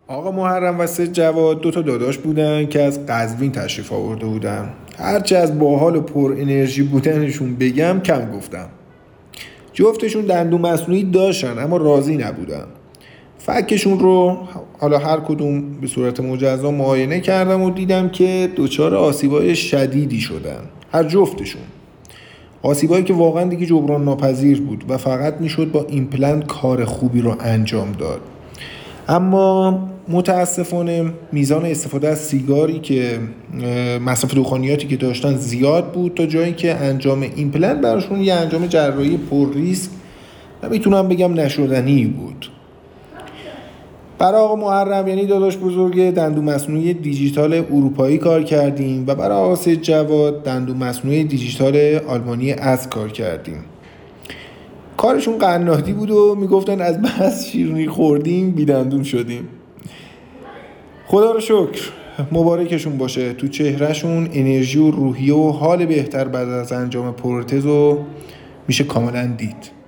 آقا محرم و سید جواد دو تا داداش بودن که از قزوین تشریف آورده بودن. هرچی از باحال و پر انرژی بودنشون بگم کم گفتم. جفتشون دندون مصنوعی داشتن اما راضی نبودن. فکشون رو حالا هر کدوم به صورت مجزا معاینه کردم و دیدم که دچار آسیبای شدیدی شدن. هر جفتشون. آسیبایی که واقعا دیگه جبران ناپذیر بود و فقط میشد با ایمپلنت کار خوبی رو انجام داد. اما متاسفانه میزان استفاده از سیگاری که مصرف دخانیاتی که داشتن زیاد بود تا جایی که انجام ایمپلنت براشون یه انجام جراحی پر ریسک و میتونم بگم نشدنی بود. برای آقا محرم یعنی داداش بزرگ دندون مصنوعی دیجیتال اروپایی کار کردیم و برای آقا سید جواد دندون مصنوعی دیجیتال آلمانی از کار کردیم. کارشون قنادی بود و میگفتن از بس شیرینی خوردیم بیدندون شدیم. خدا رو شکر مبارکشون باشه. تو چهرهشون انرژی و روحیه و حال بهتر بعد از انجام پروتز رو میشه کاملا دید.